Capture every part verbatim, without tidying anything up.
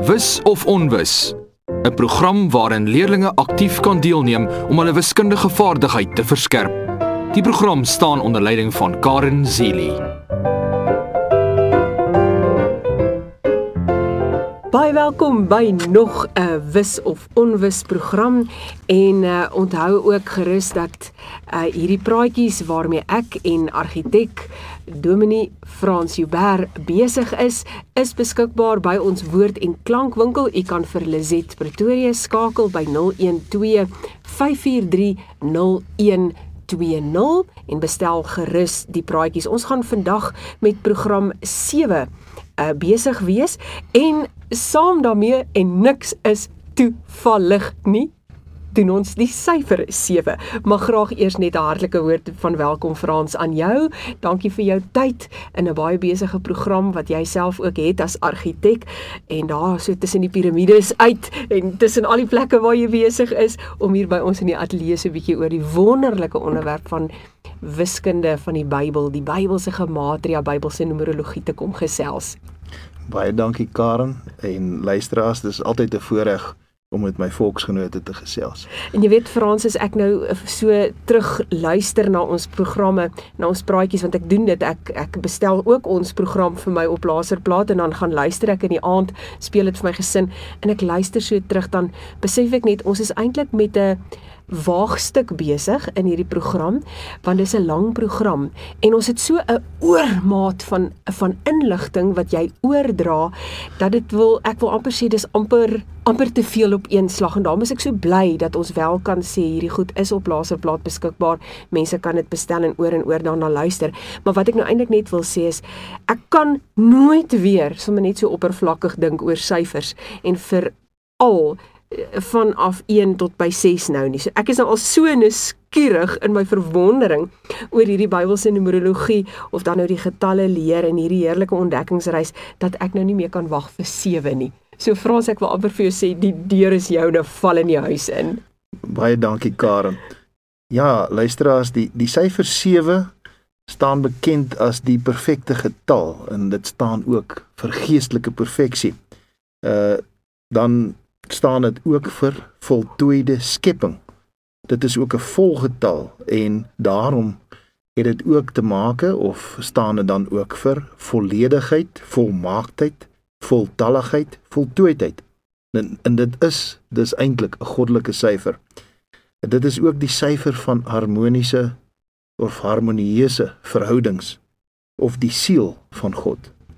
Wis of Onwis, 'n program waarin leerders aktief kan deelneem om hulle wiskundige vaardigheid te verskerp. Die program staan onder leiding van Karen Zili. Baie welkom by nog 'n Wis of Onwis program en uh, onthou ook gerus dat uh, hierdie praatjies waarmee ek en argitek Dominee Frans Joubert besig is, is beskikbaar by ons woord en klankwinkel. U kan vir Lizet Pretoria skakel by nul een twee vyf vier drie nul een twee nul en bestel gerus die praatjies. Ons gaan vandag met program sewe uh, besig wees en saam daarmee en niks is toevallig nie, doen ons die syfer sewe. Maar graag eers net 'n hartlike woord van welkom Frans aan jou. Dankie vir jou tyd in 'n baie besige program wat jy self ook het as argitek en daar so tussen die piramides uit en tussen al die plekke waar jy besig is om hier by ons in die ateljee so 'n bietjie oor die wonderlike onderwerp van wiskunde van die Bybel, die Bybelse gematria, Bybelse numerologie te kom gesels. Baie dankie Karen en luisteraars, dis altyd 'n voorreg om met my volksgenote te gesels. En jy weet Frans, as ek nou so terug luister na ons programme, na ons praatjies, want ek doen dit, ek, ek bestel ook ons program vir my op laserplaat en dan gaan luister ek in die aand, speel dit vir my gesin en ek luister so terug, dan besef ek net, ons is eintlik met 'n waagstuk besig in hierdie program, want dit is 'n lang program en ons het so 'n oormaat van van inligting wat jy oordra dat dit wil ek wil amper sê dis amper amper te veel op een slag en daarom is ek so bly dat ons wel kan sê hierdie goed is op laserplaat beskikbaar. Mense kan dit bestel en oor en oor daarna luister. Maar wat ek nou eintlik net wil sê is ek kan nooit weer sommer net so oppervlakkig dink oor syfers en vir al vanaf een tot by ses nou nie. So ek is nou al so nuuskierig in my verwondering oor hierdie Bybelse numerologie of dan nou die getalle leer en hierdie heerlike ontdekkingsreis dat ek nou nie meer kan wag vir sewe nie. So Frans, ek wil amper vir jou sê die deur is jou, nou val in die huis in. Baie dankie Karen. Ja, luisteraars, die die syfer sewe staan bekend as die perfekte getal en dit staan ook vir geestelike perfeksie. Uh dan staan dit ook vir voltooide skepping. Dit is ook 'n volgetal en daarom het dit ook te make of staan dit dan ook vir volledigheid, volmaaktheid, voltalligheid, voltooidheid. En, en dit is dis eintlik 'n goddelike syfer. Dit is ook die syfer van harmoniese of harmonieuse verhoudings of die siel van God.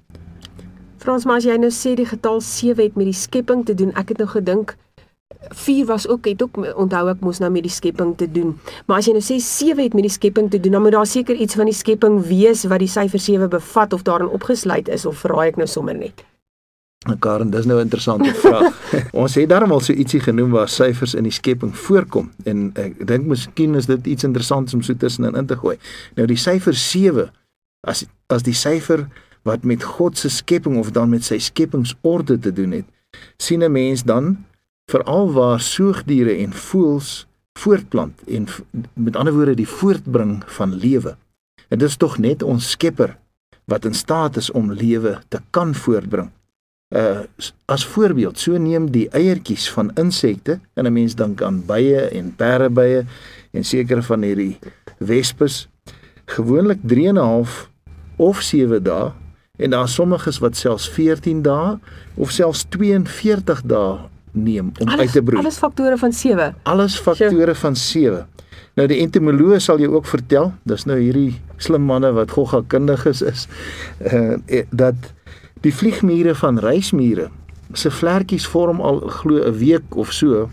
Frans, maar as jy nou sê die getal sewe het met die skepping te doen, ek het nou gedink vier was ook, het ook onthou ek moes nou met die skepping te doen. Maar as jy nou sê sewe het met die skepping te doen, dan moet daar seker iets van die skepping wees wat die syfer sewe bevat of daarin opgesluit is, of verraai ek nou sommer net? Karen, dis nou 'n interessante vraag. Ons het daarom al so ietsie genoem waar syfers in die skepping voorkom en ek dink miskien is dit iets interessants om so tussenin in te gooi. Nou die syfer sewe as as die syfer wat met God se skepping of dan met sy skepingsorde te doen het, sien 'n mens dan veral waar soogdiere en voëls voortplant en met ander woorde die voortbring van lewe. En dit is tog net ons Skepper wat in staat is om lewe te kan voortbring. Uh, as voorbeeld, so neem die eiertjies van insekte, en 'n mens dink aan bye en perdebye en sekere van hierdie wespes, gewoonlik drie en 'n half of sewe dae, en daar is sommiges wat selfs veertien dae of selfs twee en veertig dae neem om alles, uit te broei. Alles faktore van sewe. Alles faktore van sewe. Nou die entomoloog sal jou ook vertel, dis nou hierdie slim manne wat goggakundiges is, uh, dat die vliegmure van reismure se vlekkies vorm al glo 'n week of so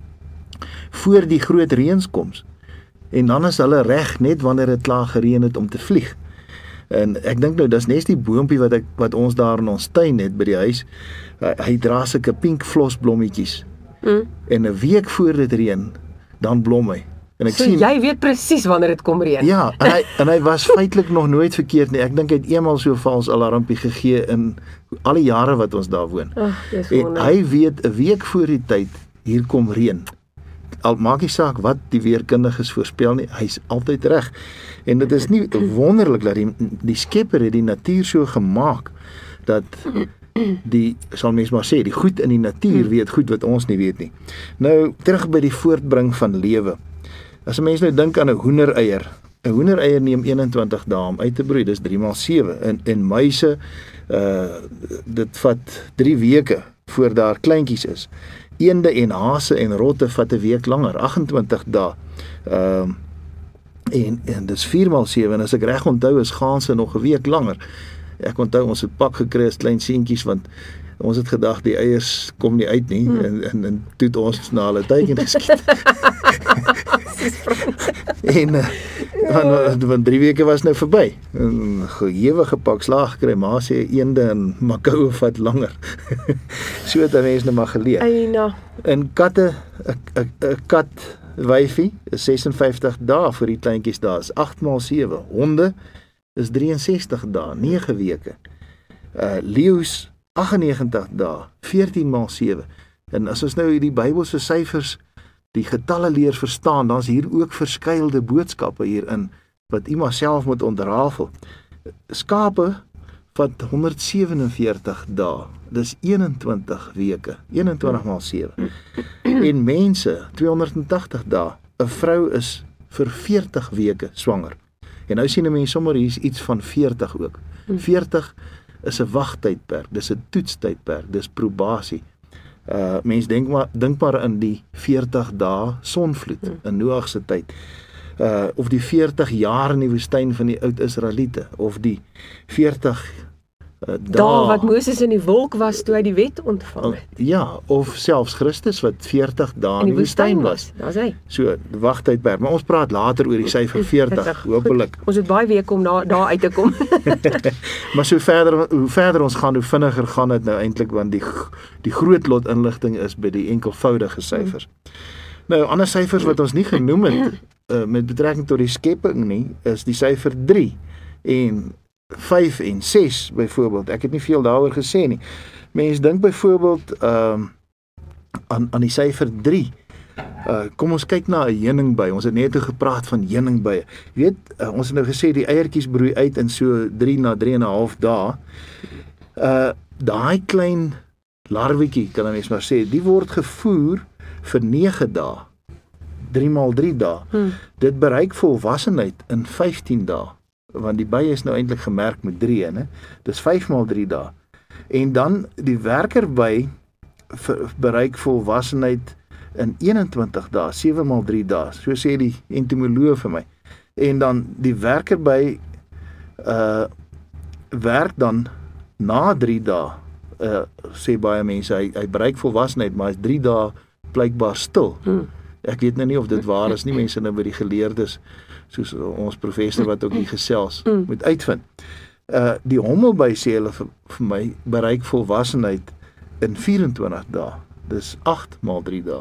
voor die groot reënskoms. En dan is hulle reg net wanneer dit klaar gereën het om te vlieg. En ek dink nou dis net die boontjie wat ek wat ons daar in ons tuin het by die huis. Hy, hy dra sulke pink vlosblommetjies. Mm. En 'n week voor dit reën, dan blom hy. En ek so sien, jy weet presies wanneer dit kom reën. Ja, en hy en hy was feitelik nog nooit verkeerd nie. Ek dink hy het eenmal so 'n vals alarmpie gegee in al die jare wat ons daar woon. Oh, dis en wonder. hy weet 'n week voor die tyd hier kom reën. Al maak nie saak wat die weerkundiges voorspel nie, hy's altyd reg. En dit is nie wonderlik dat die die Skepper het die natuur so gemaak dat die, sal mens maar sê, die goed in die natuur weet goed wat ons nie weet nie. Nou, terug by die voortbring van lewe. As 'n mens nou dink aan 'n hoendereier, 'n hoendereier neem eenentwintig dae om uit te broei, dis drie maal sewe. En en muise, uh dit vat drie weke voor daar kleintjies is. Eende en hase en rotte vat 'n week langer, agt-en-twintig dae. Ehm uh, en en dis vier maal sewe en as ek reg onthou is gaanse nog 'n week langer. Ek onthou ons het pak gekry as klein seentjies want ons het gedag die eiers kom nie uit nie hmm. en en en toe het ons na hulle teiken geskiet. en uh, want, want drie weke was nou verby. 'n Gewige pak slaag gekry, maar sê eende en makoue vat langer. So het 'n mens nou maar geleer. Eina. En katte, 'n 'n kat wyfie is ses en vyftig dae vir die kleintjies daar. Is agt maal sewe. Honde is drie en sestig dae, nege weke. Uh leeu's agt en negentig dae, veertien maal sewe. En as ons nou hierdie Bybelse syfers, die getalle leer verstaan, dan is hier ook verskeidelde boodskappe hierin wat iemand self moet ontrafel. Skape vat honderdsewenenveertig dae. Dis eenentwintig weke, eenentwintig maal sewe. En mense tweehonderdtagtig dae. 'n Vrou is vir veertig weke swanger. En nou sien 'n mens sommer hier's iets van veertig ook. veertig is 'n wagtydperk, dis 'n toetstydperk, dis probasie. Uh mens dink maar dink maar in die veertig dae sonvloed hmm. in Noag se tyd. Uh of die veertig jaar in die woestyn van die oud Israeliete of die veertig uh, dae wat Moses in die wolk was toe hy die wet ontvang het. Uh, ja, of selfs Christus wat veertig dae in die woestyn was. Daar's hy. So wagtydperk, maar ons praat later oor die syfer veertig, hopelik. Ons het baie weke om daar daar uit te kom. Maar so verder hoe verder ons gaan, hoe vinniger gaan dit nou eintlik want die die groot lot inligting is by die enkelvoudige syfers. Hmm. Nou ander syfers wat ons nie genoem het uh, met betrekking tot die skepping nie, is die syfer drie en vyf en ses byvoorbeeld. Ek het nie veel daaroor gesê nie. Mense dink byvoorbeeld ehm um, aan aan die syfer drie. Uh kom ons kyk na 'n heuningbei. Ons het net toe gepraat van heuningbye. Jy weet, uh, ons het nou gesê die eiertjies broei uit in so drie na drie en 'n half dae. Uh daai klein larwetjie, kan mens maar sê, die word gevoer vir nege dae. drie maal drie dae. Hmm. Dit bereik volwassenheid in vyftien dae. Want die by is nou eintlik gemerk met drie, né? Dis vyf maal drie dae. En dan die werkerby bereik volwassenheid in eenentwintig dae, sewe maal drie dae. So sê die entomoloog vir my. En dan die werkerby uh werk dan na drie dae. Uh sê baie mense hy hy bereik volwassenheid, maar hy's drie dae blykbaar stil. Hmm. Ek weet nou nie of dit waar is nie, mense nou by die geleerdes soos ons professor wat ook hier gesels mm. moet uitvind. Uh die hommelby sê hulle vir, vir my bereik volwassenheid in vyf-en-twintig dae. Dis agt maal drie dae.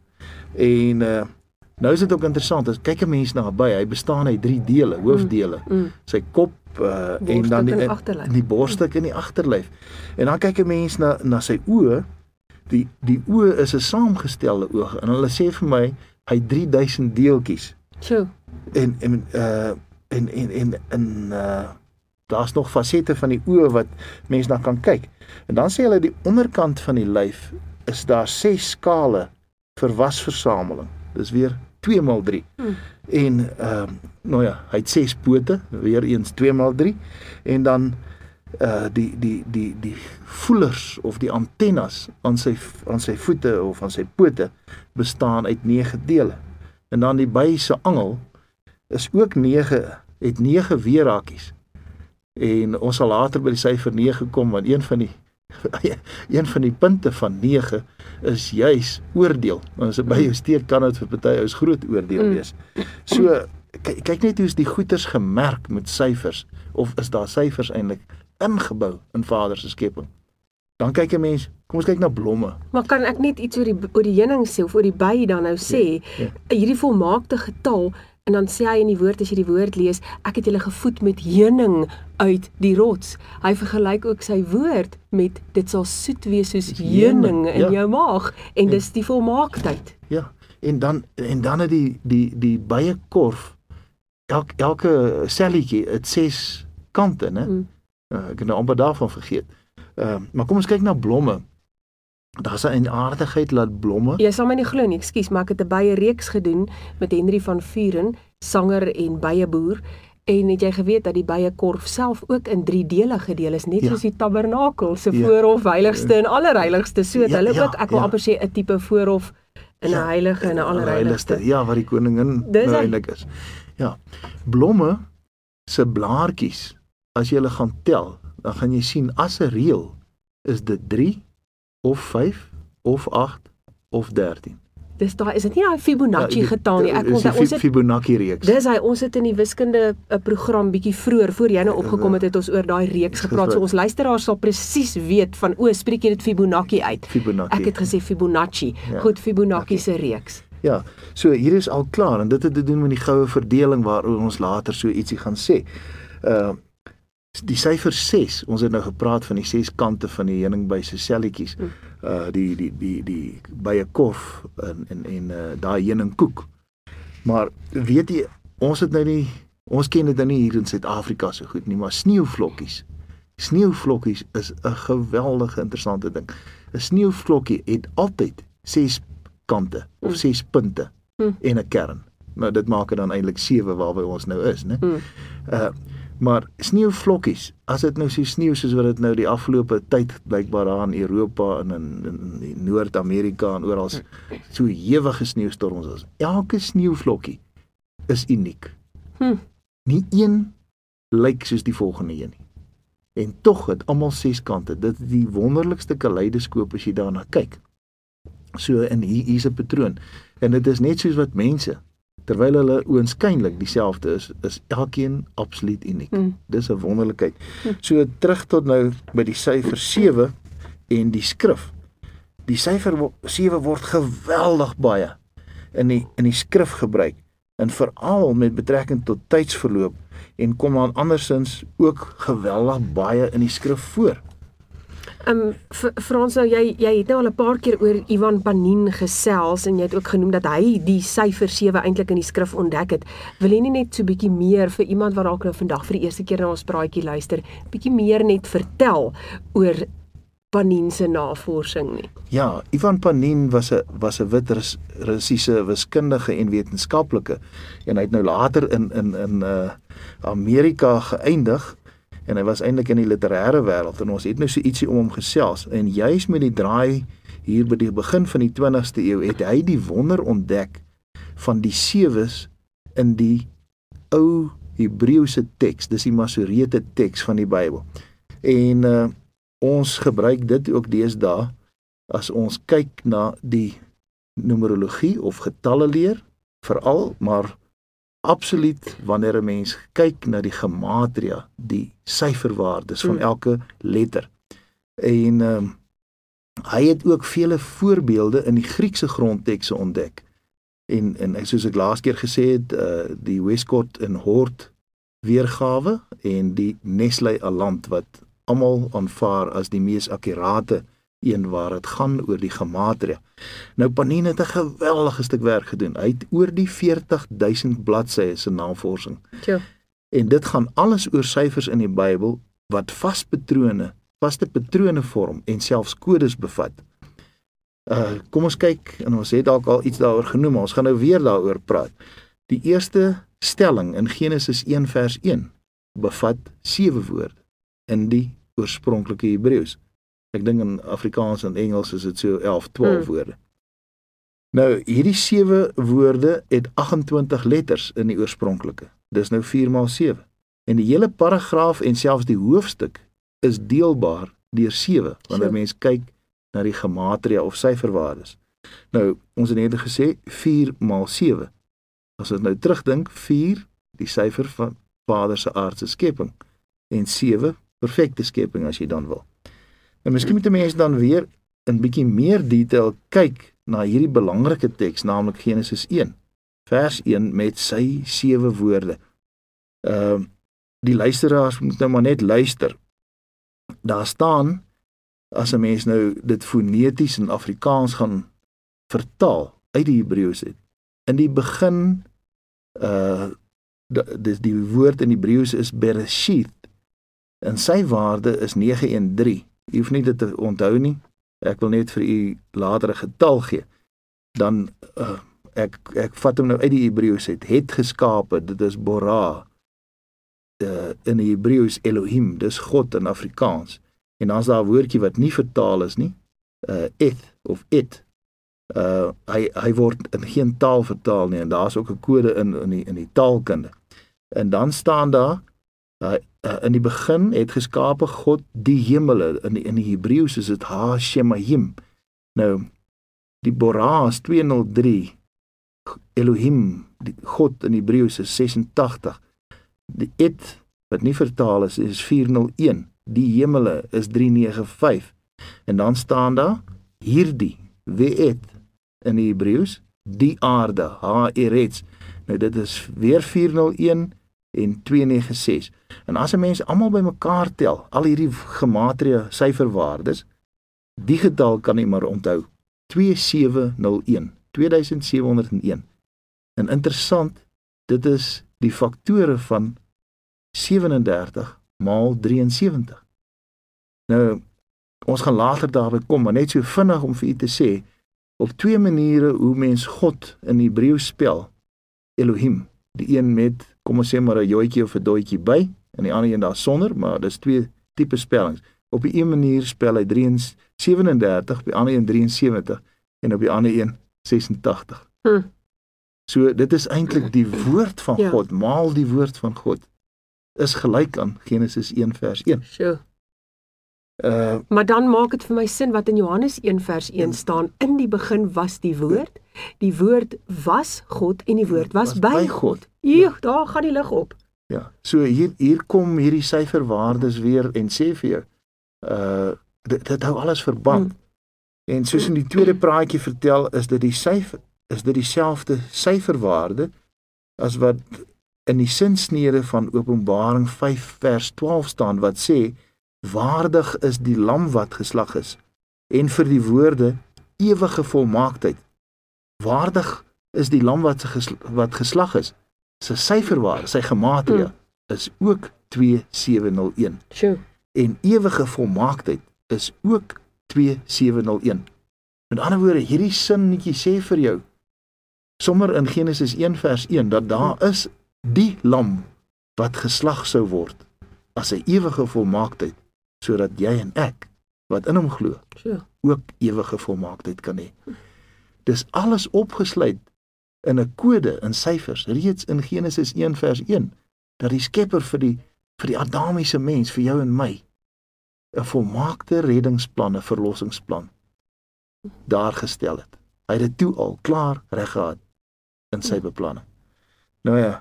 En uh nou is dit ook interessant, as kyk 'n mens na 'n by, hy bestaan uit drie dele, hoofdele. Mm. Mm. Sy kop uh en dan die in die borstuk en die agterlyf. En dan kyk 'n mens na na sy oë. Die die oë is 'n saamgestelde oog en hulle sê vir my hy drie duisend deeltjies. So. En en uh en en en en uh daar's nog fasette van die oë wat mense na kan kyk. En dan sê hulle die onderkant van die lyf is daar ses skale vir wasversameling. Dis weer twee maal drie. Hmm. En uh nou ja, hy het ses pote, weer eens twee maal drie en dan uh die die die die voelers of die antennes aan sy aan sy voete of aan sy pote bestaan uit nege dele. En dan die by se angel is ook nege, het nege weerhakies. En ons sal later by die syfer nege kom, want een van die een van die punte van nege is juis oordeel. Want as 'n by jou steek, kan dit vir party ou's groot oordeel wees. So kyk, kyk net hoe is die goeters gemerk met syfers, of is daar syfers eintlik ingebou in Vader se skepping? Dan kyk 'n mens, kom ons kyk na blomme. Maar kan ek net iets oor die oor die heuning sê of oor die by dan nou sê, ja, ja. hierdie volmaakte getal, en dan sê hy in die woord, as jy die woord lees, ek het julle gevoed met heuning uit die rots. Hy vergelyk ook sy woord met, dit sal soet wees soos heuning in ja. jou maag, en, en dis die volmaaktheid. Ja, en dan en dan het die die die bye korf, elk, elke selletjie het ses kante, né? Mm. Uh, ek het nou amper daarvan vergeet. Uh, maar kom ons kyk na blomme. Daar's 'n aardigheid laat blomme. Jy sal my nie glo nie, ekskuus, maar ek het 'n bye reeks gedoen met Henry van Vuren, sanger en byeboer. En het jy geweet dat die byekorf self ook in drie dele gedeel is, net ja. soos die tabernakel, se ja. voorhof, heiligste en allerheiligste, so het ja, hulle ja, ook, ek wil ja. amper sê 'n tipe voorhof in 'n ja, heilige en 'n allerheiligste. Ja, waar die koningin nou eintlik is. Ja. Blomme se blaartjies, as jy hulle gaan tel, dan gaan jy sien as 'n reël is dit drie of vyf of agt of dertien. Dis daai is dit nie daai Fibonacci ja, getal nie. Ek onthou ons het Fibonacci reeks. Dis hy ons het in die wiskunde 'n program bietjie vroeër voor jy nou opgekom het, het ons oor daai reeks gepraat. So ons luisteraars sal presies weet van o, spreek jy dit Fibonacci uit. Fibonacci. Ek het gesê Fibonacci. Ja. Goed, Fibonacci se reeks. Ja, so hier is al klaar en dit het te doen met die goue verdeling waaroor ons later so ietsie gaan sê. Uh die syfer ses, ons het nou gepraat van die ses kante van die heuningby se selletjies. Hmm. Uh die die die die bye korf en en en uh, daai heuningkoek. Maar weet jy, ons het nou nie ons ken dit nou nie hier in Suid-Afrika so goed nie, maar sneeuvlokkies. Sneeuvlokkies is 'n geweldige interessante ding. 'n Sneeuvlokkie het altyd ses kante of hmm. ses punte hmm. en 'n kern. Nou dit maak dit dan eintlik sewe waarby ons nou is, né? Hmm. Uh Maar sneeuvlokkies, as dit nou so sneeu soos wat dit nou die afgelope tyd blykbaar daar in Europa en in, in, in Noord-Amerika en oral so hewige sneeustorms is. Elke sneeuvlokkie is uniek. Hm. Nie een lyk soos die volgende een nie. En tog het almal ses kante. Dit is die wonderlikste kaleidoskoop as jy daarna kyk. So in hier hier's 'n patroon. En dit is net soos wat mense terwyl hulle oënskynlik dieselfde is, is elkeen absoluut uniek. Mm. Dis 'n wonderlikheid. Mm. So terug tot nou by die syfer sewe en die skrif. Die syfer sewe word geweldig baie in die in die skrif gebruik en veral met betrekking tot tydsverloop en kom dan andersins ook geweldig baie in die skrif voor. Um, Frans, nou, jy, jy het nou al 'n paar keer oor Ivan Panin gesels en jy het ook genoem dat hy die syfer sewe eintlik in die skrif ontdek het. Wil jy nie net so bietjie meer vir iemand wat dalk nou vandag vir die eerste keer na ons praatjie luister, bietjie meer net vertel oor Panin se navorsing nie? Ja, Ivan Panin was 'n was 'n wit Russiese wiskundige en wetenskaplike en hy het nou later in in in uh, Amerika geëindig. En hy was eintlik in die literêre wêreld en ons het nou so ietsie om hom gesels. En juis met die draai hier by die begin van die twintigste eeu het hy die wonder ontdek van die sewes in die ou Hebreëse teks, dis die Masorete teks van die Bybel. En uh, ons gebruik dit ook deesdae as ons kyk na die numerologie of getalle leer, veral, maar absoluut wanneer 'n mens kyk na die gematria, die syferwaardes van elke letter. En um, hy het ook vele voorbeelde in die Griekse grondtekste ontdek. En en soos ek laas keer gesê het, uh, die Westcott en Hort weergawe en die Nestle-Aland wat almal aanvaar as die mees akkurate een waar dit gaan oor die gematria. Nou Panin het 'n geweldige stuk werk gedoen. Hy het oor die veertig duisend bladsye se navorsing. Ja. En dit gaan alles oor syfers in die Bybel wat vaspatrone, vaste patrone vorm en selfs kodes bevat. Uh kom ons kyk en ons het dalk al iets daaroor genoem, maar ons gaan nou weer daaroor praat. Die eerste stelling in Genesis een vers een bevat sewe woorde in die oorspronklike Hebreëus. Ek dink in Afrikaans en Engels is dit so elf, twaalf hmm. woorde. Nou, hierdie sewe woorde het agt en twintig letters in die oorspronklike. Dis nou vier maal sewe. En die hele paragraaf en selfs die hoofstuk is deelbaar deur sewe, wanneer mens kyk na die gematria of syferwaardes. Nou, ons het net gesê vier maal sewe. As ons nou terugdink, vier die syfer van Vader se aardse skepping en sewe perfekte skepping as jy dan wil. En miskien moet 'n mens dan weer in bietjie meer detail kyk na hierdie belangrike teks, naamlik Genesis een, vers een met sy sewe woorde. Ehm uh, die luisteraars moet nou maar net luister. Daar staan, as 'n mens nou dit foneties in Afrikaans gaan vertaal uit die Hebreëus uit. In die begin uh dis die woord in Hebreëus is Bereshith. En sy waarde is nege een drie. jy hoef nie dit te onthou nie. Ek wil net vir u later 'n getal gee. Dan uh, ek ek vat hom nou uit die Hebreëus uit. Het geskape, dit is Bora. Uh, in die Hebreëus Elohim, dis God in Afrikaans. En dan is daar 'n woordjie wat nie vertaal is nie. Uh, eth of et. Uh, hy hy word in geen taal vertaal nie en daar's ook 'n kode in in die in die taalkunde. En dan staan daar uh, uh, in die begin het geskape God die hemele. In die, in die Hebreëus is dit Ha Shemayim. Nou die Bora is twee nul drie. Elohim, die God in Hebreëus is sesentagtig. Die et wat nie vertaal is is vier nul een. Die hemele is drie nege vyf. En dan staan daar hierdie weet in die Hebreëus die aarde ha eretz. Nou dit is weer vier nul een en twee nege ses. En as 'n mens almal bymekaar tel, al hierdie gematria syferwaardes, die getal kan jy maar onthou. twee sewe nul een, twee sewe nul een. En interessant, dit is die faktore van sewenendertig maal drie en sewentig. Nou, ons gaan later daarby kom, maar net so vinnig om vir u te sê, op twee maniere hoe mens God in Hebreëus spel, Elohim, die een met, kom ons sê maar 'n joetjie of 'n doetjie by, en die ander een daar sonder, maar dis twee tipe spellings. Op die een manier spel hy sewenendertig, op die ander een drie en sewentig, en op die ander een sesentagtig. Hm. So, dit is eintlik die woord van ja. God, maal die woord van God, is gelyk aan Genesis een vers een. Sure. Uh, maar dan maak dit vir my sin wat in Johannes een vers een staan, in die begin was die woord, die woord was God en die woord was, was by, by God. God. Eeuw, ja. Daar gaan die lig op. Ja, so hier, hier kom hierdie syferwaardes weer en sê vir jou, uh, dit, dit hou alles verband. Hmm. En soos in die tweede praatjie vertel, is dit die syfer, is dit dieselfde syferwaarde as wat in die sinsnede van Openbaring vyf vers twaalf staan, wat sê, waardig is die lam wat geslag is, en vir die woorde ewige volmaaktheid. Waardig is die lam wat, gesl wat geslag is, sy syferwaarde, sy gematria, mm. is ook twee sewe nul een. Sure. En ewige volmaaktheid is ook twee sewe nul een. Met ander woorde, hierdie sinnetjie sê vir jou, sommer in Genesis een vers een, dat daar is die lam wat geslag sou word, as 'n ewige volmaaktheid, sodat jy en ek, wat in hom glo, sure. ook ewige volmaaktheid kan hê. Dis alles opgesluit in 'n kode, in syfers, reeds in Genesis een vers een, dat die Skepper vir die, vir die Adamiese mens, vir jou en my, 'n volmaakte reddingsplan, 'n verlossingsplan, daar gestel het. Hy het dit toe al klaar reg gehad in sy beplanning. Nou ja,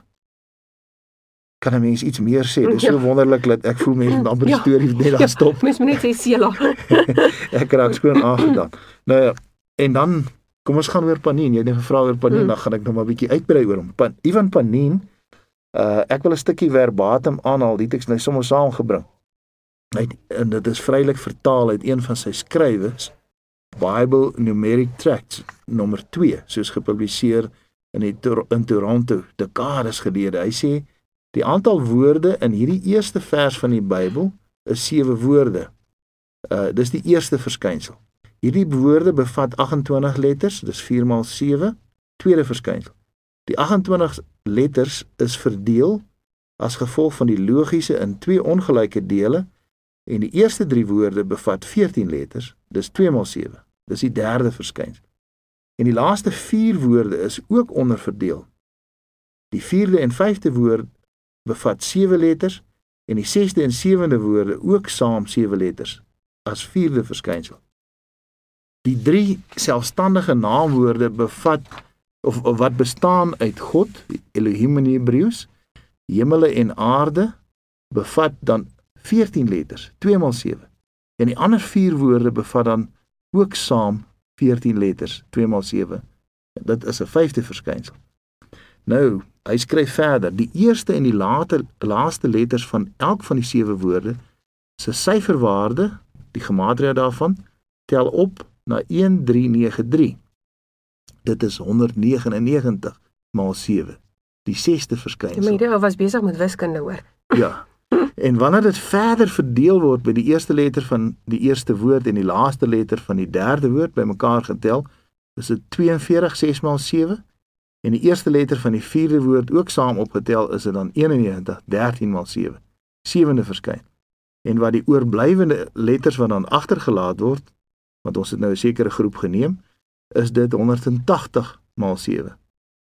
kan 'n mens iets meer sê? Dit is ja. so wonderlik dat ek voel mense amper die ja. storie net daar stop. Mens moet net sê Sela. Ek raak skoon aangedaan. Nou ja, en dan kom ons gaan oor Panin. Jy het net gevra oor Panin, mm. dan gaan ek nog maar 'n bietjie uitbrei oor hom. Pan, Ivan Panin, uh, ek wil 'n stukkie verbatim aanhaal, die teks nou sommer saamgebring. Hy en dit is vrylik vertaal uit een van sy skrywes, Bible Numeric Tracts nommer twee, soos gepubliseer in die in Toronto, dekades gelede. Hy sê die aantal woorde in hierdie eerste vers van die Bybel is sewe woorde. Uh, dis die eerste verskynsel. Hierdie woorde bevat agt-en-twintig letters, dis vier maal sewe, tweede verskynsel. Die agt-en-twintig letters is verdeel as gevolg van die logiese in twee ongelyke dele, en die eerste drie woorde bevat veertien letters, dis twee maal sewe. Dis die derde verskynsel. En die laaste vier woorde is ook onderverdeel. Die vierde en vyfde woord bevat sewe letters, en die sesde en sewende woorde ook saam sewe letters, as vierde verskynsel. Die drie selfstandige naamwoorde bevat, of, of wat bestaan uit God, Elohim in Hebreëus, hemele en aarde, bevat dan veertien letters, twee maal sewe. En die ander vier woorde bevat dan ook saam veertien letters, twee maal sewe. Dit is 'n vyfde verskynsel. Nou, hy skryf verder, die eerste en die late, laaste letters van elk van die sewe woorde, sy syferwaarde, die gematria daarvan, tel op na een drie nege drie. Dit is honderd negenennegentig maal sewe, die sesde verskynsel. My idee was besig met wiskunde hoor. Ja, En wanneer dit verder verdeel word by die eerste letter van die eerste woord en die laaste letter van die derde woord bymekaar getel, is dit tweeënveertig, ses maal sewe. En die eerste letter van die vierde woord ook saam opgetel, is dit dan eenennegentig, dertien maal sewe. Sewende verskyn. En wat die oorblywende letters wat dan agtergelaat word, want ons het nou 'n sekere groep geneem, is dit honderdtagtig maal sewe.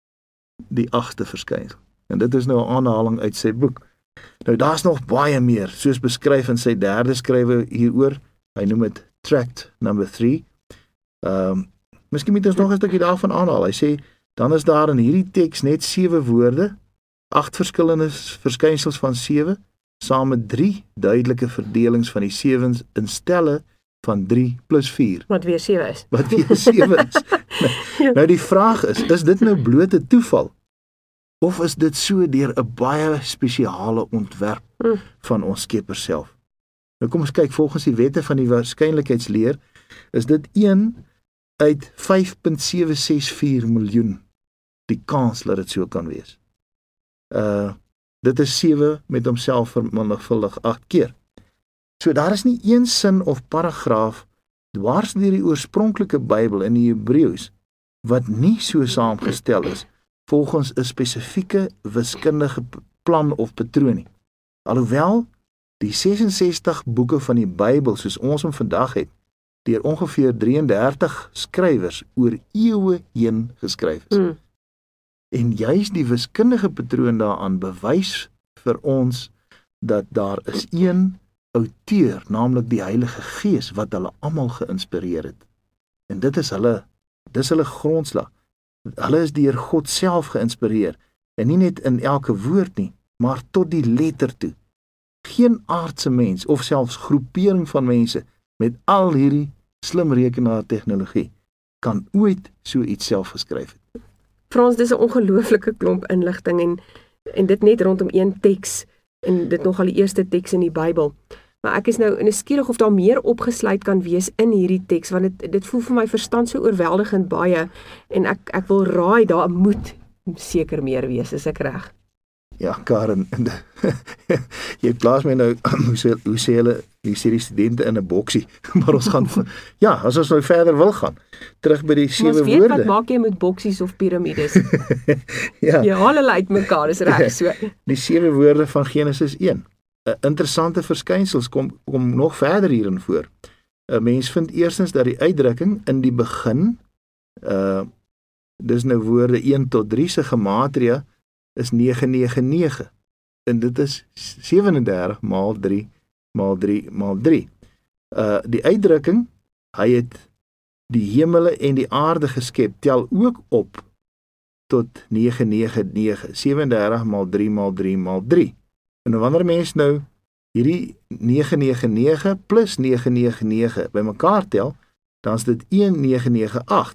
Die agste verskynsel. En dit is nou 'n aanhaling uit sy boek. Nou daar's nog baie meer, soos beskryf in sy derde skrywe hieroor. Hy noem dit tract number three. Ehm, um, miskien moet ons nog 'n stukkie daarvan aanhaal. Hy sê dan is daar in hierdie teks net sewe woorde, agt verskillende verskynsels van sewe, saam met drie duidelike verdelings van die sewens in stelle van drie plus vier. Wat weer sewe is. Wat weer sewe is. nou, nou die vraag is, is dit nou blote toeval? Of is dit so deur 'n baie spesiale ontwerp hmm. van ons Skepper self? Nou kom ons kyk, volgens die wette van die waarskynlikheidsleer, is dit een uit vyf punt sewe ses vier miljoen, die kans dat dit so kan wees. Uh, dit is sewe met homself vermenigvuldig agt keer. So daar is nie een sin of paragraaf dwars deur die oorspronklike Bybel in die Hebreëus wat nie so saamgestel is volgens 'n spesifieke wiskundige plan of patroon nie. Alhoewel die sesensestig boeke van die Bybel soos ons hom vandag het, deur ongeveer drieëndertig skrywers oor eeue heen geskryf is. Mm. En juis die wiskundige patroon daaraan bewys vir ons dat daar is een outeur, naamlik die Heilige Gees, wat hulle almal geïnspireer het. En dit is hulle, dis hulle grondslag. Hulle is deur God self geïnspireer, en nie net in elke woord nie, maar tot die letter toe. Geen aardse mens, of selfs groepering van mense, met al hierdie slim rekenaar tegnologie, kan ooit so iets self geskryf het. Frans, dis 'n ongelooflike klomp inligting, en, en dit net rondom een teks, en dit nogal die eerste teks in die Bybel. Maar ek is nou nuuskierig of daar meer opgesluit kan wees in hierdie teks, want dit, dit voel vir my verstand so oorweldigend baie, en ek, ek wil raai, daar moet seker meer wees, is ek reg? Ja, Karen, jy plaas my nou, hoe sê, hoe sê hulle, die sê die studente in 'n boksie, maar ons gaan, ja, as ons nou verder wil gaan, terug by die sewe woorde. Ons weet wat maak jy met boksies of piramides? ja. Jy haal hulle uit mekaar, is reg so. Die sewe woorde van Genesis een. Uh, interessante verskynsels kom, kom nog verder hierin voor. 'n uh, Mens vind eerstens dat die uitdrukking in die begin, uh, dis nou woorde een tot drie se gematria, is nege nege nege, en dit is sewenendertig maal drie maal drie maal drie. Uh, die uitdrukking, hy het die hemele en die aarde geskep, tel ook op tot nege nege nege, sewenendertig maal drie maal drie maal drie. En wanneer mens nou hierdie nege nege nege plus nege nege nege by mekaar tel, dan is dit een nege nege agt.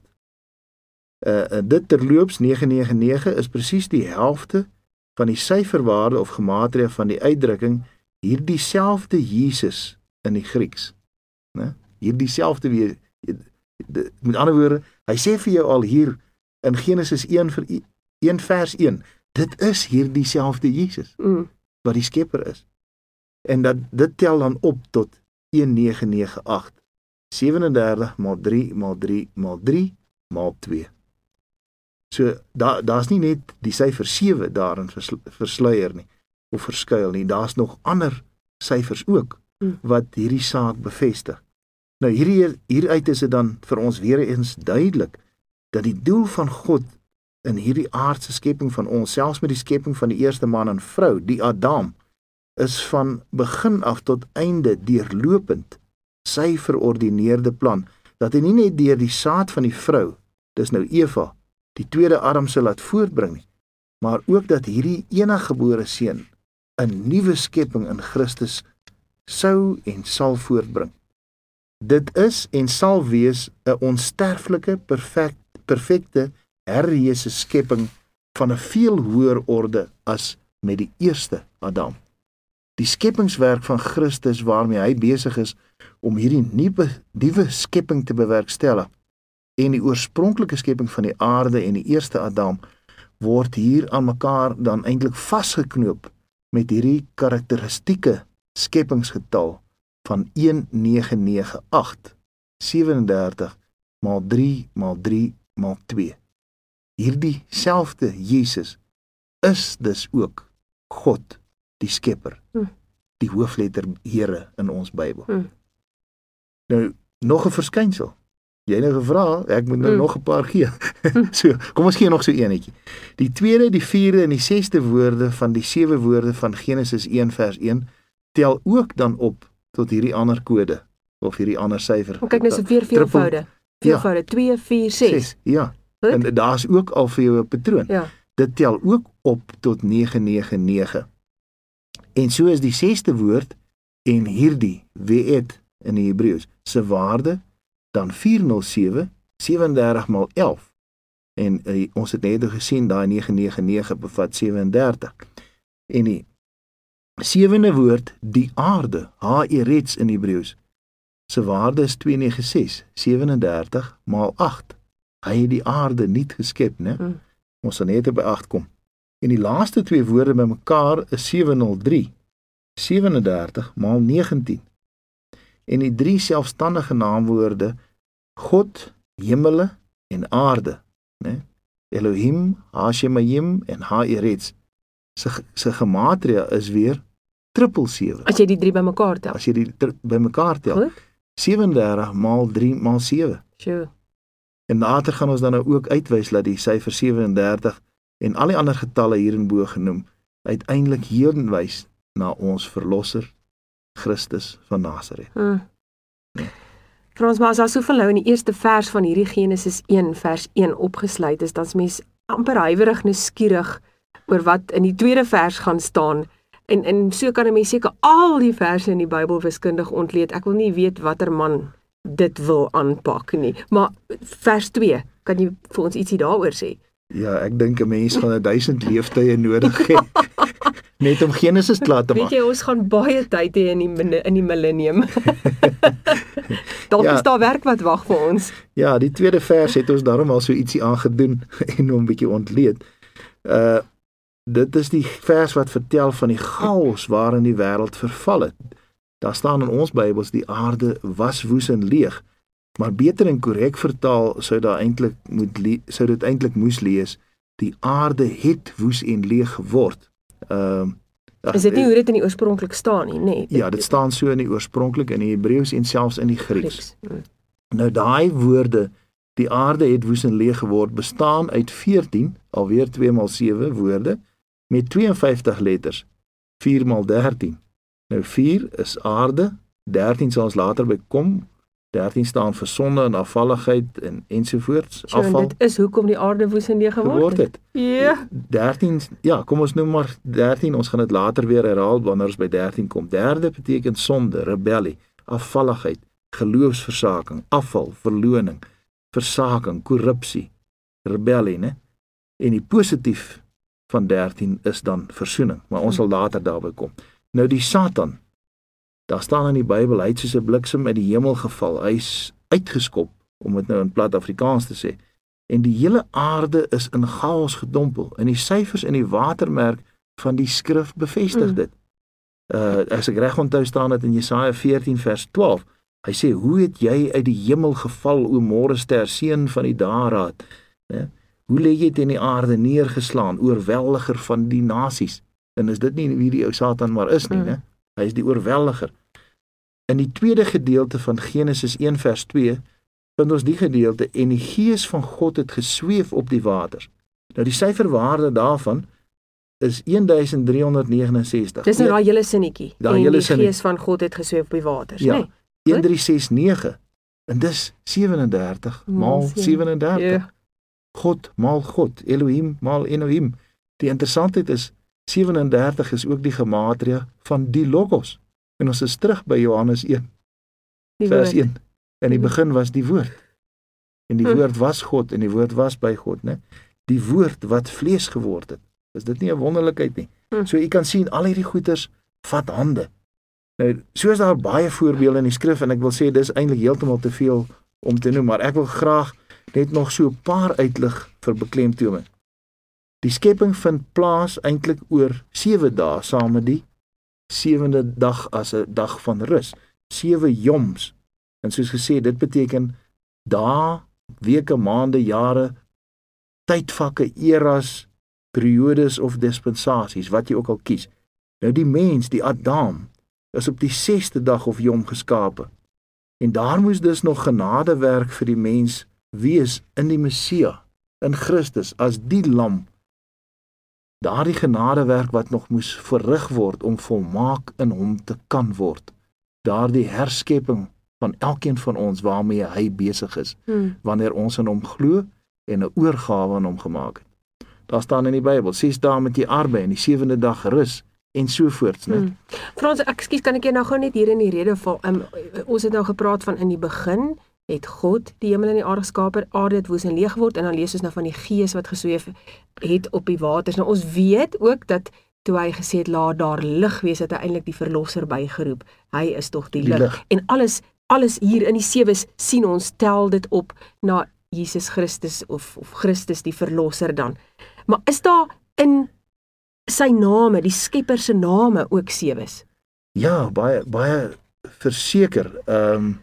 Uh, dit terloops, nege nege nege is presies die helfte van die syferwaarde of gematria van die uitdrukking hierdie selfde Jesus in die Grieks. Ne? Hierdie selfde weer, met ander woorde, hy sê vir jou al hier in Genesis een, vir een vers een, dit is hierdie selfde Jesus, mm. wat die Skepper is. En dat dit tel dan op tot een nege nege agt, sewenendertig maal drie maal drie maal drie maal twee. So, daar daar's nie net die syfer sewe daarin versluier nie, of verskuil nie, daar's nog ander syfers ook, wat hierdie saak bevestig. Nou, hier, hieruit is dit dan vir ons weer eens duidelik, dat die doel van God in hierdie aardse skepping van ons, selfs met die skepping van die eerste man en vrou, die Adam, is van begin af tot einde deurlopend sy verordineerde plan, dat hy nie net deur die saad van die vrou, dis nou Eva, die tweede Adam sal laat voortbring nie, maar ook dat hierdie eniggebore seun 'n nuwe skepping in Christus sou en sal voortbring. Dit is en sal wees 'n onsterflike, perfect, perfekte, herreëse skepping van 'n veel hoër orde as met die eerste Adam. Die skeppingswerk van Christus waarmee hy besig is om hierdie nuwe, nuwe skepping te bewerkstellig, en die oorspronklike skepping van die aarde en die eerste Adam, word hier aan mekaar dan eintlik vasgeknoop met hierdie karakteristieke skepingsgetal van een nege nege agt, sewenendertig maal drie maal drie maal twee. Hierdie selfde Jesus is dus ook God, die skepper, Hmm. die hoofletter Here in ons Bybel. Hmm. Nou, nog 'n verskynsel. Jy nou gevra, ek moet nou Hmm. nog 'n paar gee. So, kom ons gee nog so eenetjie. Die tweede, die vierde en die sesde woorde van die sewe woorde van Genesis een vers een tel ook dan op tot hierdie ander kode of hierdie ander syfer. Kyk nou so weer veelvoude. Veelvoude twee, vier, ses. Ja. Goed. En daar's ook al vir jou 'n patroon. Ja. Dit tel ook op tot nege nege nege. En so is die sesde woord en hierdie weet in die Hebreëus se waarde dan vierhonderd sewe, sewendertig maal elf. En uh, ons het net gesien daai nege nege nege bevat sewendertig. En die sewende woord, die aarde, ha-eretz in Hebreëus, se waarde is tweehonderd negenennegentig, sewenendertig maal agt. Hy het die aarde nie geskep, né? Hmm. Ons sal net by agt kom. En die laaste twee woorde bymekaar is sewehonderd drie, sewenendertig maal negentien. En die drie selfstandige naamwoorde God, hemele en aarde, né? Elohim, Ha-Shemayim en Ha-Eretz. Sy sy gematria is weer triple sewe. As jy die drie bymekaar tel. As jy die bymekaar tel. Goed. sewenendertig maal drie maal sewe. Sjoe. En later gaan ons dan nou ook uitwys dat die syfer sewenendertig en al die ander getalle hierin genoem uiteindelik heenwys na ons verlosser Christus van Nasaret. Hmm. Frans, maar as daar soveel nou in die eerste vers van hierdie Genesis een vers een opgesluit is, dan is mens amper huiwerig nuuskierig oor wat in die tweede vers gaan staan. En en so kan 'n mens seker al die verse in die Bybel wiskundig ontleed. Ek wil nie weet watter man dit wil aanpak nie. Maar vers twee, kan jy vir ons ietsie daaroor sê? Ja, ek dink 'n mens gaan 'n duisend leeftye nodig hê net om Genesis klaar te maak. Weet jy, ons gaan baie tyd hê in die in die millennium. Dalk Ja. is daar werk wat wag vir ons. Ja, die tweede vers het ons daarom al so ietsie aangedoen en hom 'n bietjie ontleed. Uh dit is die vers wat vertel van die chaos waarin die wêreld verval het. Daar staan in ons Bybels die aarde was woes en leeg. Maar beter en korrek vertaal sou daar eintlik moet le- sou dit eintlik moes lees die aarde het woes en leeg geword. Ehm uh, Is dit nie hoe dit in die oorspronklik staan nie, nê? Nee, Ja, dit staan so in die oorspronklik in die Hebreëus en selfs in die Grieks. Grieks. Hmm. Nou daai woorde, die aarde het woes en leeg geword, bestaan uit veertien, alweer twee maal sewe woorde met twee en vyftig letters, vier maal dertien. Nou vier is aarde, dertien sal ons later by kom. dertien staan vir sonde en afvalligheid en ensovoorts, So, en afval dit is hoekom die aarde woes en leeg geword geword het. het. Ja. dertien, ja, kom ons noem maar dertien, ons gaan dit later weer herhaal wanneer ons by dertien kom. Derde beteken sonde, rebellie, afvalligheid, geloofsversaking, afval, verloning, versaking, korrupsie, rebellie, né? En die positief van dertien is dan versoening, maar ons sal later daarby kom. Nou die Satan, daar staan in die Bybel, hy het soos 'n bliksem uit die hemel geval, hy is uitgeskop, om dit nou in plat Afrikaans te sê, en die hele aarde is in chaos gedompel, en die syfers in die watermerk van die skrif bevestig Mm. dit. Uh, as ek reg onthou staan dit in Jesaja veertien vers twaalf, hy sê, hoe het jy uit die hemel geval, o môrester, seun van die dageraad, né? Hoe lê jy teen die aarde neergeslaan, oorweldiger van die nasies? En is dit nie wie die ou Satan maar is nie, Mm. né? Hy is die oorweldiger. In die tweede gedeelte van Genesis een vers twee, vind ons die gedeelte, en die gees van God het gesweef op die waters. Nou die syferwaarde daarvan is duisend driehonderd negenensestig. Dis nou daai hele sinnetjie. Daai En hele die sinnetjie. gees van God het gesweef op die waters, Ja. nê? een drie ses nege. En dis sewenendertig maal sewe- sewenendertig. Ja. God maal God, Elohim maal Elohim. Die interessantheid is, sewenendertig is ook die gematria van die Logos. En ons is terug by Johannes een, Die vers woord. een. In die begin was die woord. En die Hm. woord was God en die woord was by God, né? Die woord wat vlees geword het. Is dit nie 'n wonderlikheid nie? Hm. So jy kan sien al hierdie goeters vat hande. Nou, so is daar baie voorbeelde in die skrif en ek wil sê dis eintlik heeltemal te veel om te noem, maar ek wil graag net nog so 'n paar uitlig vir beklemtoning. Die skepping vind plaas eintlik oor sewe dae saam met die sewende dag as 'n dag van rus. Sewe joms. En soos gesê, dit beteken dae, weke, maande, jare, tydvakke, eras, periodes of dispensasies, wat jy ook al kies. Nou die mens, die Adam, is op die sesde dag of jom geskape. En daar moes dus nog genadewerk vir die mens wees in die Messia, in Christus, as die lam. Daardie genadewerk wat nog moes verrig word om volmaak in hom te kan word. Daardie herskepping van elkeen van ons waarmee hy besig is, hmm. wanneer ons in hom glo en 'n oorgawe aan hom gemaak het. Daar staan in die Bybel, ses dae moet jy arbei en die sewende dag rus en sovoorts, né? Hmm. Frans, ek skus, kan ek jou nou gou net hier in die rede val? Um, ons het nou gepraat van in die begin het God die hemel en die aarde geskape, aarde het woes en leeg geword, en dan lees ons nou van die gees wat gesweef het op die waters. Nou ons weet ook dat toe hy gesê het laat daar lig wees, het hy eintlik die verlosser bygeroep. Hy is tog die, die lig. lig. En alles alles hier in die sewes sien ons tel dit op na Jesus Christus of of Christus die verlosser dan. Maar is daar in sy name, die Skepper se name ook sewes? Ja, baie baie verseker. Ehm um,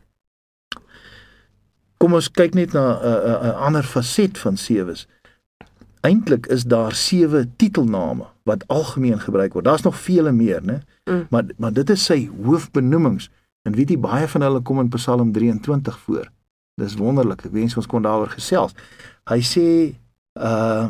Kom ons kyk net na 'n uh, uh, uh, ander faset van sewes. Eintlik is daar sewe titelname wat algemeen gebruik word. Daar's nog vele meer, né? Mm. Maar maar dit is sy hoofbenoemings. En weet jy, baie van hulle kom in Psalm drieëntwintig voor. Dis wonderlik. Ek wens ons kon daaroor gesels. Hy sê uh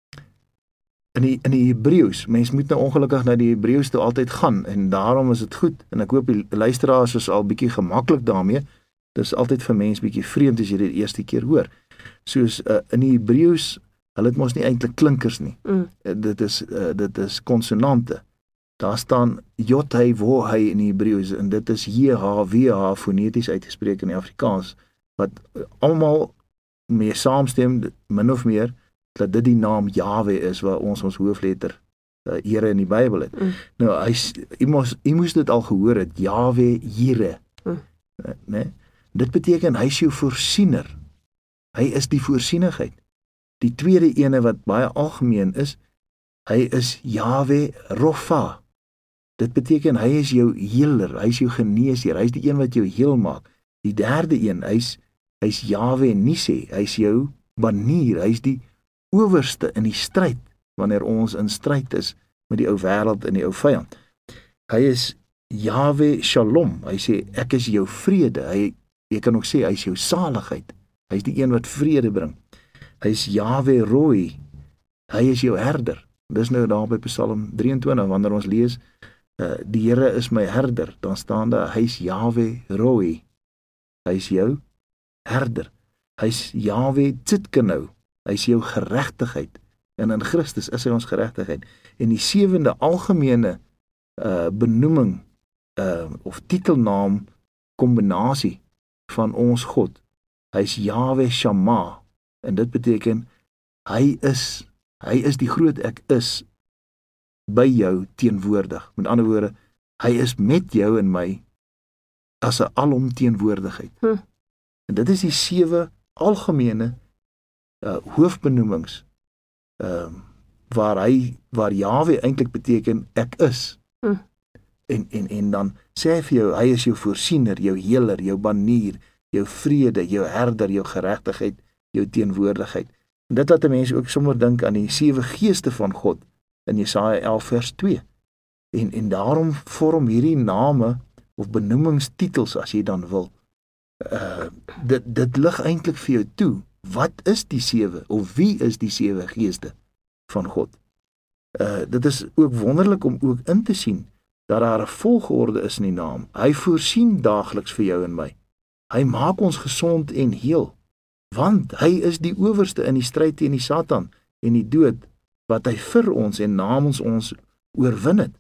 in die in die Hebreëus, mens moet nou ongelukkig na die Hebreëus toe altyd gaan en daarom is dit goed en ek hoop die luisteraars is al bietjie gemaklik daarmee. Dis altyd vir mense bietjie vreemd as jy dit die eerste keer hoor. Soos uh, in die Hebreëus, hulle het mos nie eintlik klinkers nie. Mm. Uh, dit is uh, dit is konsonante. Daar staan J H W H in die Hebreëus en dit is J H W H foneties uitgespreek in die Afrikaans wat uh, almal mee saamstem min of meer dat dit die naam Jahwe is waar ons ons hoofletter uh, Here in die Bybel het. Mm. Nou hy jy moes jy moes dit al gehoor het, Jahwe Here. Mm. Uh, né? Dit beteken hy is jou voorsiener. Hy is die voorsienigheid. Die tweede ene wat baie algemeen is, hy is Jahwe Rofa. Dit beteken hy is jou healer, hy is jou geneesheer, hy is die een wat jou heel maak. Die derde een, hy is hy is Jahwe Nisi, hy is jou banier, hy is die owerste in die stryd wanneer ons in stryd is met die ou wêreld en die ou vyand. Hy is Jahwe Shalom. Hy sê ek is jou vrede. Hy Jy kan ook sê, hy is jou saligheid. Hy is die een wat vrede bring. Hy is Jahwe Roi. Hy is jou herder. Dis nou daar by Psalm drieëntwintig, wanneer ons lees, uh, die Here is my herder, dan staan daar, hy is Jahwe Roi. Hy is jou herder. Hy is Jahwe Tzidkenu. Hy is jou geregtigheid. En in Christus is hy ons geregtigheid. En die sewende algemene uh, benoeming, uh, of titelnaam, kombinasie, van ons God. Hy is Jahwe Shammah en dit beteken hy is hy is die groot ek is by jou teenwoordig. Met ander woorde, hy is met jou en my as 'n alomteenwoordigheid. Hm. En dit is die sewe algemene uh, hoofbenoemings uh, waar hy waar Jahwe eintlik beteken ek is. Hm. En, en, en dan sê hy vir jou, hy is jou voorsiener, jou healer, jou banier, jou vrede, jou herder, jou geregtigheid, jou teenwoordigheid. En dit laat mense ook sommer dink aan die sewe geeste van God in Jesaja elf vers twee. En, en daarom vorm hierdie name of benoemingstitels as jy dan wil. Uh, dit, dit lig eintlik vir jou toe. Wat is die sewe of wie is die sewe geeste van God? Uh, dit is ook wonderlik om ook in te sien dat daar 'n volgorde is in die naam. Hy voorsien daagliks vir jou en my. Hy maak ons gesond en heel, want hy is die owerste in die stryd teen die Satan en die dood, wat hy vir ons en namens ons oorwin het.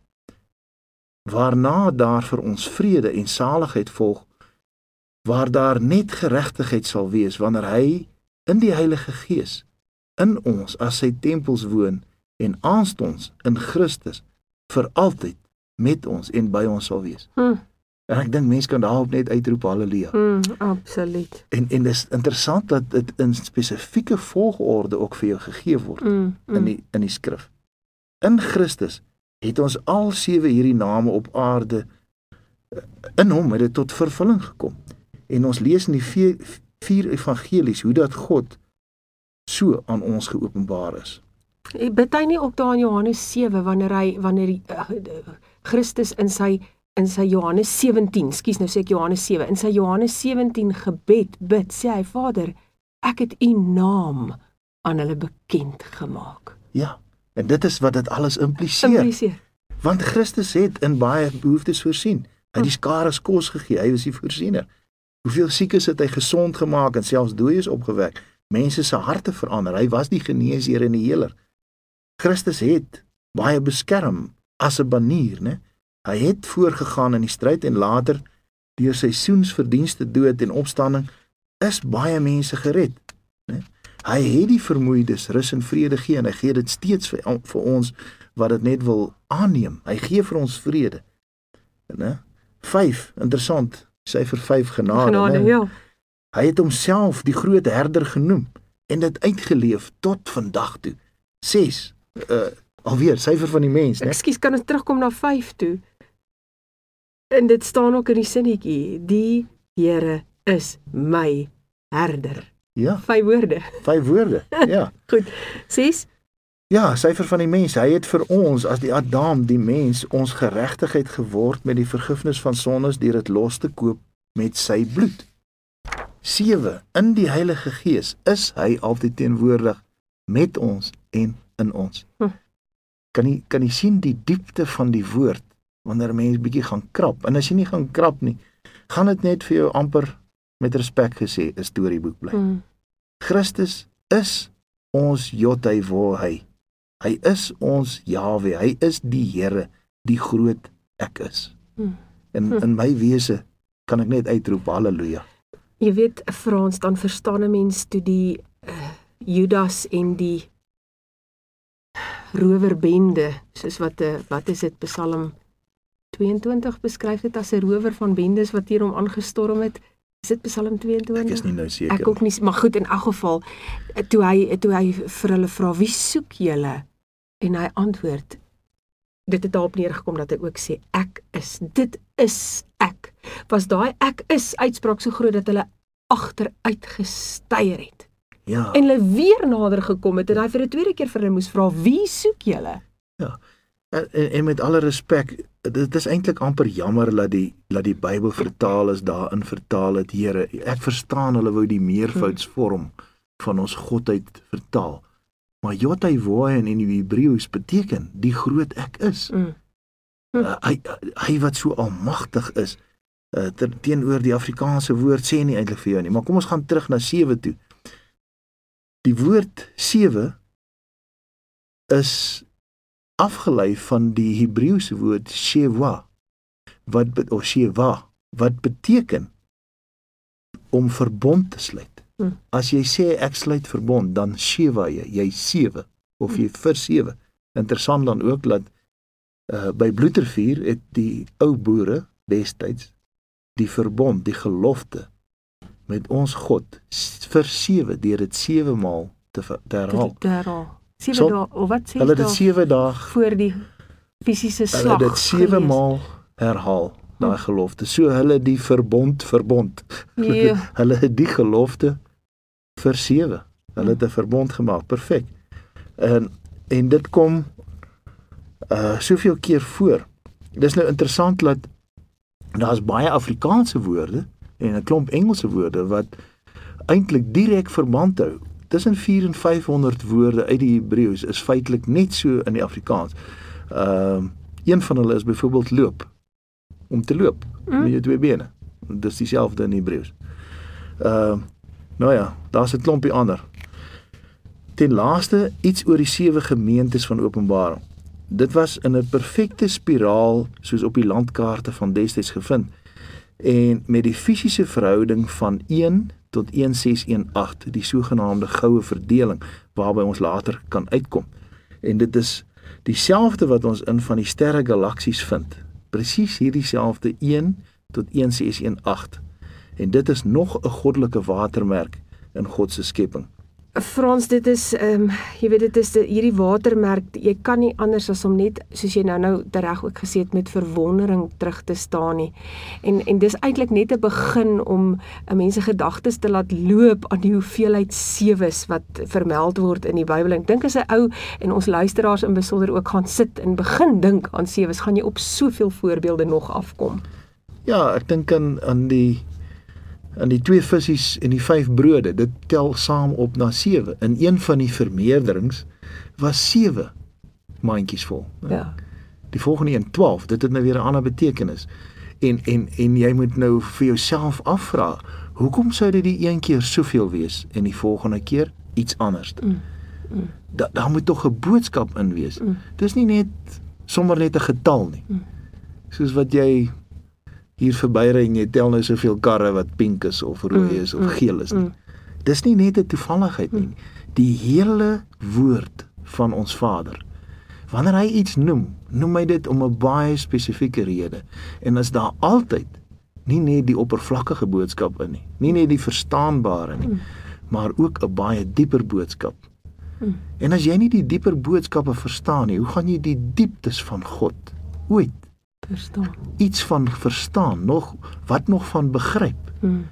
Waarna daar vir ons vrede en saligheid volg, waar daar net geregtigheid sal wees, wanneer hy in die Heilige Gees in ons as sy tempels woon en aanstonds in Christus vir altyd met ons en by ons sal wees. Hmm. En ek dink mense kan daarop net uitroep haleluja. Mm, absoluut. En en dis interessant dat dit in spesifieke volgorde ook vir jou gegee word Mm, mm. in die in die skrif. In Christus het ons al sewe hierdie name op aarde in hom het dit tot vervulling gekom. En ons lees in die vier, vier evangelies hoe dat God so aan ons geopenbaar is. Bid hy nie ook daar in Johannes sewe wanneer hy wanneer die, uh, Christus in sy in sy Johannes sewentien, skus nou sê ek Johannes sewe, in sy Johannes sewentien gebed bid, sê hy Vader, ek het u naam aan hulle bekend gemaak. Ja, en dit is wat dit alles impliseer. Impliseer. Want Christus het in baie behoeftes voorsien. Hy het die skares kos gegee, hy was die voorsiener. Hoeveel siekes het hy gesond gemaak en selfs dooies opgewek. Mense se harte verander. Hy was die geneesheer en die heler. Christus het baie beskerm as 'n banier, né? Hy het voorgegaan in die stryd en later deur sy seisoensverdienste dood en opstanding is baie mense gered, né? Hy het die vermoeides rus en vrede gee en hy gee dit steeds vir, vir ons wat dit net wil aanneem. Hy gee vir ons vrede. Né? vyf, interessant, syfer vyf genade. Genade, né? ja. Hy het homself die groot herder genoem en dit uitgeleef tot vandag toe. ses, uh, alweer, syfer van die mens, né? Ekskuus, kan ons terugkom na vyf toe? En dit staan ook in die sinnetjie, die Here is my herder. Ja, Vyf woorde. vyf woorde, ja. Goed. ses. Ja, syfer van die mens, hy het vir ons as die Adam, die mens, ons geregtigheid geword met die vergifnis van sondes deur dit los te koop met sy bloed. sewe, in die Heilige Gees is hy altyd teenwoordig met ons en in ons. Hm. Kan jy kan jy sien die diepte van die woord wanneer 'n mens bietjie gaan krap? En as jy nie gaan krap nie, gaan dit net vir jou amper met respek gesê 'n storieboek bly. Hmm. Christus is ons Jothai-Wohai. Hy is ons Jahwe, hy is die Here, die groot ek is. Hmm. En in my wese kan ek net uitroep haleluja. Jy weet, Frans, dan verstaan 'n mens toe die uh, Judas en die rowerbende, soos wat uh, wat is dit, Psalm tweeëntwintig beskryf dit as 'n rower van bendes wat hier hom aangestorm het. Is dit Psalm tweeëntwintig? Ek is nie nou seker. Ek ook nie, maar goed, in elk geval, toe hy toe hy vir hulle vra, wie soek julle? En hy antwoord, dit het daarop neergekom dat hy ook sê, ek is, dit is ek. Was daai ek is uitspraak so groot dat hulle agteruit gestyer het. Ja. En hulle weer nader gekom het en hy vir 'n tweede keer vir hulle moes vra, wie soek julle? Ja. En, en, en met alle respek, dit is eintlik amper jammer dat die dat die Bybel vertaal is daarin vertaal het, Here. Ek verstaan hulle wou die meervoudsvorm van ons godheid vertaal. Maar Jothai-Wohai in die Hebreëus beteken die groot ek is. Mm. Uh, hy hy wat so almagtig is. Uh, ter, teenoor die Afrikaanse woord sê nie eintlik vir jou nie, maar kom ons gaan terug na sewe toe. Die woord sewe is afgelei van die Hebreëse woord shewa, wat of shewa, wat beteken om verbond te sluit. Hmm. As jy sê ek sluit verbond, dan shewa jy, jy sewe of jy versewe. Interessant dan ook dat uh, by Bloedrivier het die ou boere destyds die verbond, die gelofte met ons God versewe deur dit sewe maal te, te herhaal. Te herhaal. Sewe So, dae, of wat sê Hulle het dit sewe dae voor die fisiese slag. Hulle het dit sewe gewees. maal herhaal, daai gelofte. So hulle die verbond verbond. Ja. Hulle het die gelofte versewe. Hulle het 'n verbond gemaak. Perfek. En en dit kom uh soveel keer voor. Dis nou interessant dat daar's baie Afrikaanse woorde en 'n klomp Engelse woorde wat eintlik direk verband hou. Tussen vier en vyfhonderd woorde uit die Hebreëus is feitelik net so in die Afrikaans. Ehm uh, een van hulle is byvoorbeeld loop. Om te loop Mm. met jou twee bene. Dis dieselfde in Hebreëus. Ehm uh, nou ja, daar's 'n klompie ander. Ten laaste iets oor die sewe gemeentes van Openbaring. Dit was in 'n perfekte spiraal soos op die landkaarte van destyds gevind. En met die fisiese verhouding van een tot een ses een agt, die sogenaamde goue verdeling waarby ons later kan uitkom. En dit is dieselfde wat ons in van die sterre galaksies vind. Presies hierdie selfde een tot een ses een agt. En dit is nog 'n goddelike watermerk in God se skepping. Frans, dit is, um, jy weet, dit is die, hierdie watermerk, jy kan nie anders as om net, soos jy nou nou tereg ook gesê het, met verwondering terug te staan nie. En, en dis eintlik net 'n begin om 'n mens se gedagtes te laat loop aan die hoeveelheid sewes wat vermeld word in die Bybel. Ek dink as 'n ou, en ons luisteraars in besonder ook gaan sit en begin dink aan sewes, gaan jy op soveel voorbeelde nog afkom. Ja, ek dink aan, aan die aan die twee visies en die vyf brode, dit tel saam op na sewe. In een van die vermeerderings was sewe mandjies vol. Ja. Die volgende een twaalf, dit het nou weer 'n ander betekenis. En en en jy moet nou vir jouself afvra, hoekom sou dit die een keer soveel wees en die volgende keer iets anders? Mm. Mm. Da, daar moet tog 'n boodskap in wees. Mm. Dis nie net sommer net 'n getal nie. Mm. Soos wat jy hier verbyry en jy tel nou soveel karre wat pink is of rooi is of geel is nie. Dis nie net 'n toevalligheid nie. Die hele woord van ons Vader, wanneer hy iets noem, noem hy dit om 'n baie spesifieke rede. En is daar altyd nie net die oppervlakkige boodskap in nie, nie net die verstaanbare nie, maar ook 'n baie dieper boodskap. En as jy nie die dieper boodskappe verstaan nie, hoe gaan jy die dieptes van God ooit verstaan? Iets van verstaan, nog wat nog van begryp. Hmm.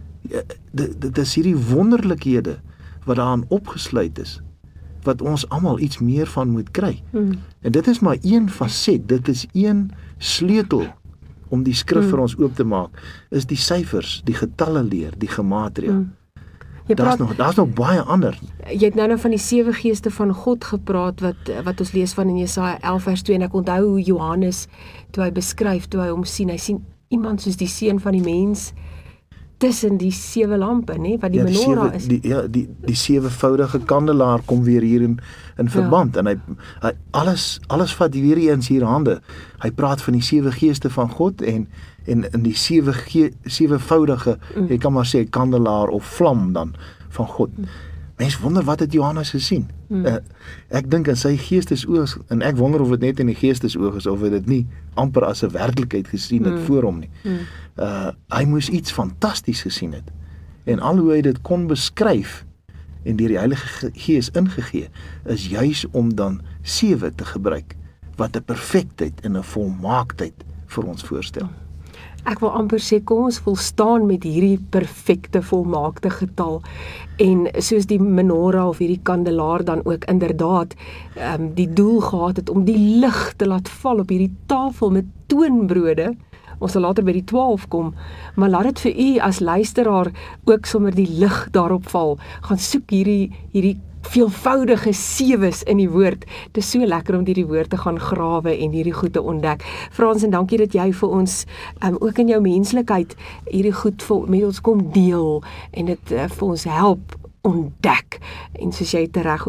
Dit, dit is hierdie wonderlikhede wat daarin opgesluit is, wat ons almal iets meer van moet kry. Hmm. En dit is maar een faset, dit is een sleutel om die skrif hmm. vir ons oop te maak, is die syfers, die getalle leer, die gematria. Hmm. Daar's nog, daar's nog baie ander. Jy het nou nou van die sewe geeste van God gepraat, wat, wat ons lees van in Jesaja elf vers twee, en ek onthou hoe Johannes, toe hy beskryf, toe hy hom sien, hy sien iemand soos die seun van die mens, tussen die sewe lampe, nee, wat die, ja, die menorah sewe, is. Die, ja, die, die sewevoudige kandelaar kom weer hier in, in verband, ja. en hy, hy alles, alles vat weer eens hier hande. Hy praat van die sewe geeste van God, en en in die sewe sewevoudige, mm. jy kan maar sê kandelaar of vlam dan van God. Mm. Mens wonder wat het Johannes gesien. Mm. Uh, ek dink in sy geestesoog, en ek wonder of dit net in die geestesoog is, of hy dit nie amper as 'n werklikheid gesien het mm. voor hom nie. Mm. Uh, hy moes iets fantasties gesien het. En al hoe hy dit kon beskryf en deur die Heilige Gees ingegee, is juis om dan sewe te gebruik, wat 'n perfektheid en 'n volmaaktheid vir ons voorstel. Ek wil amper sê, kom ons volstaan met hierdie perfekte, volmaakte getal, en soos die menorah of hierdie kandelaar dan ook inderdaad um, die doel gehad het om die lig te laat val op hierdie tafel met toonbrode. Ons sal later by die twaalf kom, maar laat dit vir u as luisteraar ook sommer die lig daarop val. Gaan soek hierdie hierdie veelvoudige sewes in die woord. Dit is so lekker om hierdie woord te gaan grawe en hierdie goed te ontdek. Frans, en dankie dat jy vir ons, um, ook in jou menslikheid, hierdie goed vir, met ons kom deel, en dit uh, vir ons help ontdek. En soos jy tereg